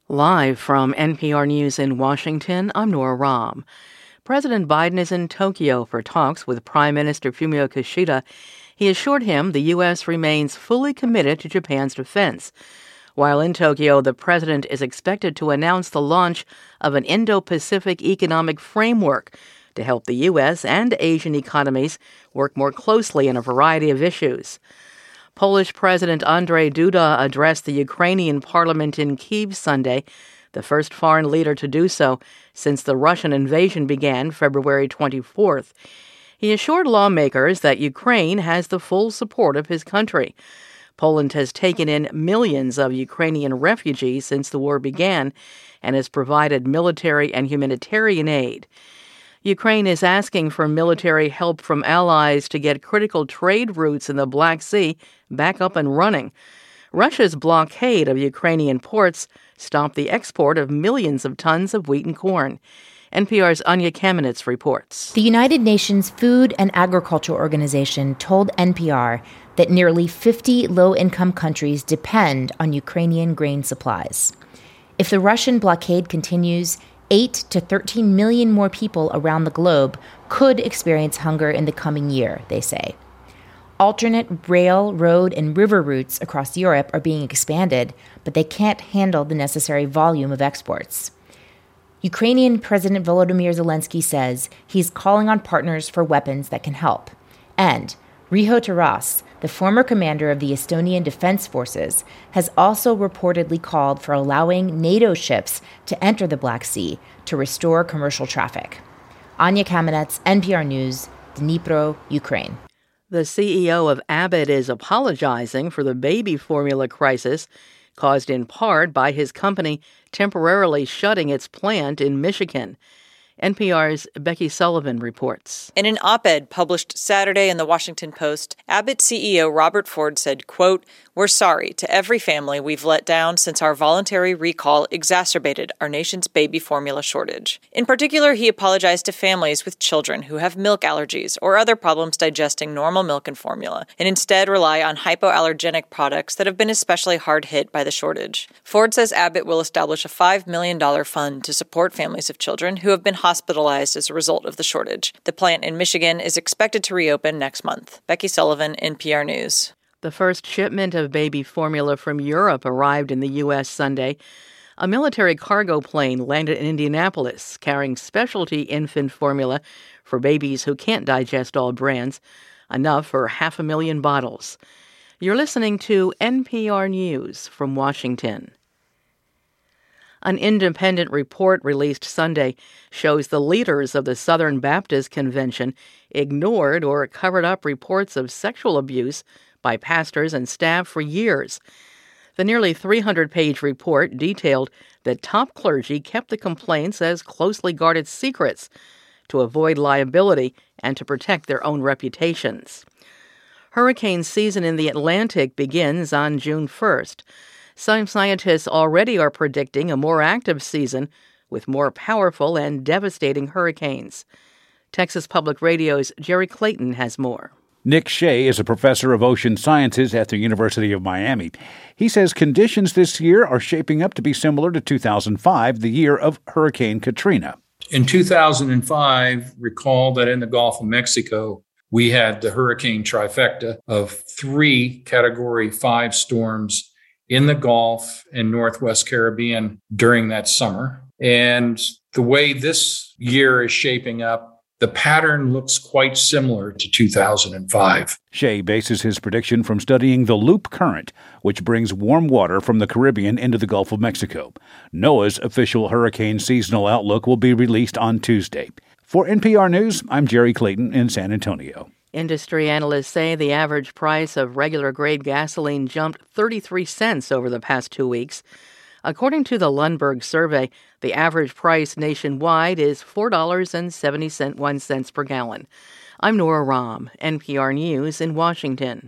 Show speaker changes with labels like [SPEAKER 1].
[SPEAKER 1] Live from NPR News in Washington, I'm Nora Rahm. President Biden is in Tokyo for talks with Prime Minister Fumio Kishida. He assured him the U.S. remains fully committed to Japan's defense. While in Tokyo, the president is expected to announce the launch of an Indo-Pacific economic framework to help the U.S. and Asian economies work more closely on a variety of issues. Polish President Andrzej Duda addressed the Ukrainian parliament in Kyiv Sunday, the first foreign leader to do so since the Russian invasion began February 24th. He assured lawmakers that Ukraine has the full support of his country. Poland has taken in millions of Ukrainian refugees since the war began and has provided military and humanitarian aid. Ukraine is asking for military help from allies to get critical trade routes in the Black Sea back up and running. Russia's blockade of Ukrainian ports stopped the export of millions of tons of wheat and corn. NPR's Anya Kamenetz reports.
[SPEAKER 2] The United Nations Food and Agriculture Organization told NPR that nearly 50 low-income countries depend on Ukrainian grain supplies. If the Russian blockade continues, 8 to 13 million more people around the globe could experience hunger in the coming year, they say. Alternate rail, road, and river routes across Europe are being expanded, but they can't handle the necessary volume of exports. Ukrainian President Volodymyr Zelensky says he's calling on partners for weapons that can help. And Riho Taras, the former commander of the Estonian Defense Forces, has also reportedly called for allowing NATO ships to enter the Black Sea to restore commercial traffic. Anya Kamenetz, NPR News, Dnipro, Ukraine.
[SPEAKER 1] The CEO of Abbott is apologizing for the baby formula crisis caused in part by his company temporarily shutting its plant in Michigan. NPR's Becky Sullivan reports.
[SPEAKER 3] In an op-ed published Saturday in the Washington Post, Abbott CEO Robert Ford said, quote, "We're sorry to every family we've let down since our voluntary recall exacerbated our nation's baby formula shortage. In particular, he apologized to families with children who have milk allergies or other problems digesting normal milk and formula, and instead rely on hypoallergenic products that have been especially hard hit by the shortage. Ford says Abbott will establish a $5 million fund to support families of children who have been hospitalized as a result of the shortage. The plant in Michigan is expected to reopen next month. Becky Sullivan, NPR News.
[SPEAKER 1] The first shipment of baby formula from Europe arrived in the U.S. Sunday. A military cargo plane landed in Indianapolis carrying specialty infant formula for babies who can't digest all brands, enough for 500,000 bottles. You're listening to NPR News from Washington. An independent report released Sunday shows the leaders of the Southern Baptist Convention ignored or covered up reports of sexual abuse by pastors and staff for years. The nearly 300-page report detailed that top clergy kept the complaints as closely guarded secrets to avoid liability and to protect their own reputations. Hurricane season in the Atlantic begins on June 1st. Some scientists already are predicting a more active season with more powerful and devastating hurricanes. Texas Public Radio's Jerry Clayton has more.
[SPEAKER 4] Nick Shea is a professor of ocean sciences at the University of Miami. He says conditions this year are shaping up to be similar to 2005, the year of Hurricane Katrina.
[SPEAKER 5] In 2005, recall that in the Gulf of Mexico, we had the hurricane trifecta of 3 Category 5 storms in the Gulf and Northwest Caribbean during that summer. And the way this year is shaping up, the pattern looks quite similar to 2005.
[SPEAKER 4] Shea bases his prediction from studying the Loop Current, which brings warm water from the Caribbean into the Gulf of Mexico. NOAA's official hurricane seasonal outlook will be released on Tuesday. For NPR News, I'm Jerry Clayton in San Antonio.
[SPEAKER 1] Industry analysts say the average price of regular-grade gasoline jumped 33 cents over the past 2 weeks. According to the Lundberg survey, the average price nationwide is $4.71 per gallon. I'm Nora Rahm, NPR News in Washington.